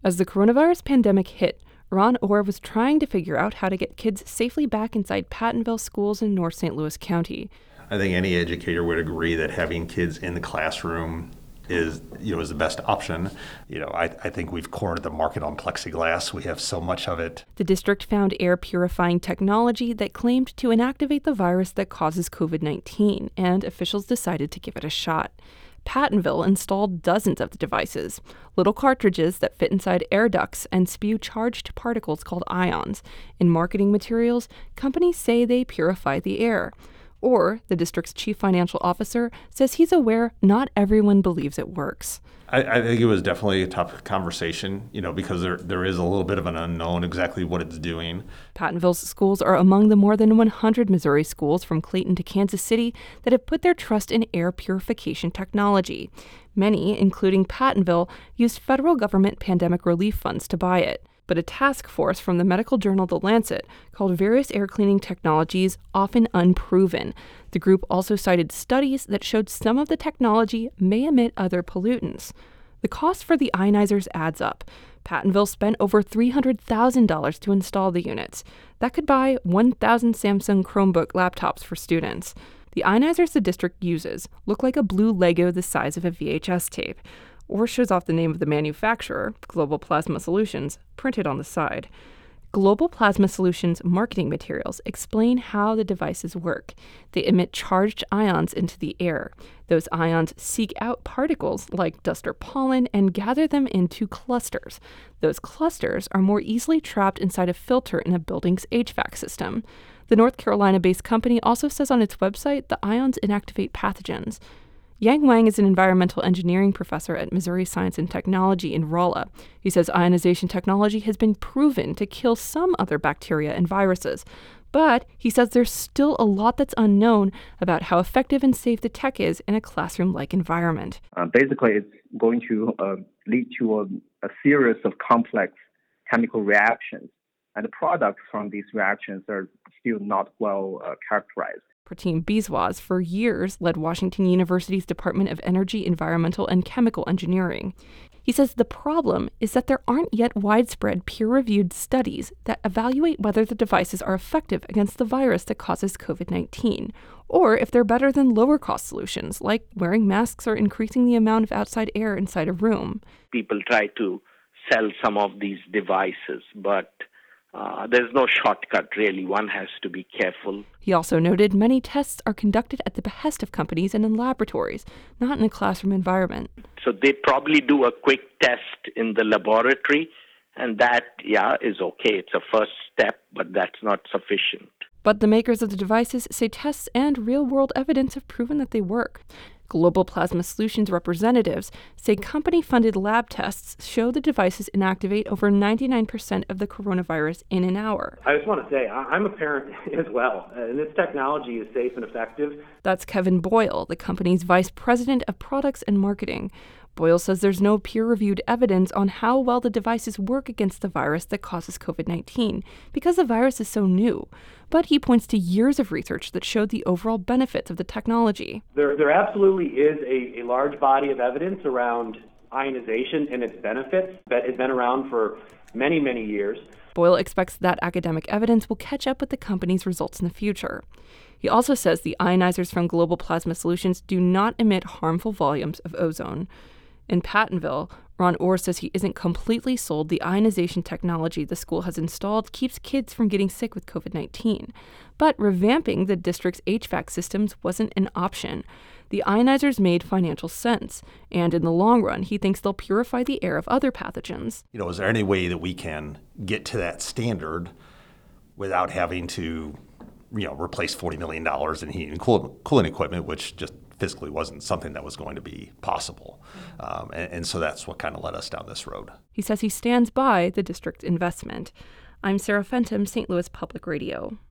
As the coronavirus pandemic hit, Ron Orr was trying to figure out how to get kids safely back inside Pattonville schools in North St. Louis County. I think any educator would agree that having kids in the classroom is the best option. I think we've cornered the market on plexiglass. We have so much of it. The district found air purifying technology that claimed to inactivate the virus that causes COVID-19, and officials decided to give it a shot. Pattonville installed dozens of the devices, little cartridges that fit inside air ducts and spew charged particles called ions. In marketing materials, companies say they purify the air. Or, the district's chief financial officer says he's aware not everyone believes it works. I think it was definitely a tough conversation, because there is a little bit of an unknown exactly what it's doing. Pattonville's schools are among the more than 100 Missouri schools from Clayton to Kansas City that have put their trust in air purification technology. Many, including Pattonville, used federal government pandemic relief funds to buy it. But a task force from the medical journal The Lancet called various air cleaning technologies often unproven. The group also cited studies that showed some of the technology may emit other pollutants. The cost for the ionizers adds up. Pattonville spent over $300,000 to install the units. That could buy 1,000 Samsung Chromebook laptops for students. The ionizers the district uses look like a blue Lego the size of a VHS tape, or shows off the name of the manufacturer, Global Plasma Solutions, printed on the side. Global Plasma Solutions marketing materials explain how the devices work. They emit charged ions into the air. Those ions seek out particles like dust or pollen and gather them into clusters. Those clusters are more easily trapped inside a filter in a building's HVAC system. The North Carolina-based company also says on its website the ions inactivate pathogens. Yang Wang is an environmental engineering professor at Missouri Science and Technology in Rolla. He says ionization technology has been proven to kill some other bacteria and viruses. But he says there's still a lot that's unknown about how effective and safe the tech is in a classroom-like environment. Basically, it's going to lead to a series of complex chemical reactions. And the products from these reactions are still not well characterized. Pratim Biswas, for years, led Washington University's Department of Energy, Environmental, and Chemical Engineering. He says the problem is that there aren't yet widespread peer-reviewed studies that evaluate whether the devices are effective against the virus that causes COVID-19, or if they're better than lower-cost solutions, like wearing masks or increasing the amount of outside air inside a room. People try to sell some of these devices, but there's no shortcut, really. One has to be careful. He also noted many tests are conducted at the behest of companies and in laboratories, not in a classroom environment. So they probably do a quick test in the laboratory, and that, is okay. It's a first step, but that's not sufficient. But the makers of the devices say tests and real-world evidence have proven that they work. Global Plasma Solutions representatives say company-funded lab tests show the devices inactivate over 99% of the coronavirus in an hour. I just want to say, I'm a parent as well, and this technology is safe and effective. That's Kevin Boyle, the company's vice president of products and marketing. Boyle says there's no peer-reviewed evidence on how well the devices work against the virus that causes COVID-19 because the virus is so new. But he points to years of research that showed the overall benefits of the technology. There absolutely is a large body of evidence around ionization and its benefits that has been around for many, many years. Boyle expects that academic evidence will catch up with the company's results in the future. He also says the ionizers from Global Plasma Solutions do not emit harmful volumes of ozone. In Pattonville, Ron Orr says he isn't completely sold the ionization technology the school has installed keeps kids from getting sick with COVID-19. But revamping the district's HVAC systems wasn't an option. The ionizers made financial sense, and in the long run, he thinks they'll purify the air of other pathogens. Is there any way that we can get to that standard without having to, replace $40 million in heating and cooling equipment, which just physically wasn't something that was going to be possible. And so that's what kind of led us down this road. He says he stands by the district's investment. I'm Sarah Fenton, St. Louis Public Radio.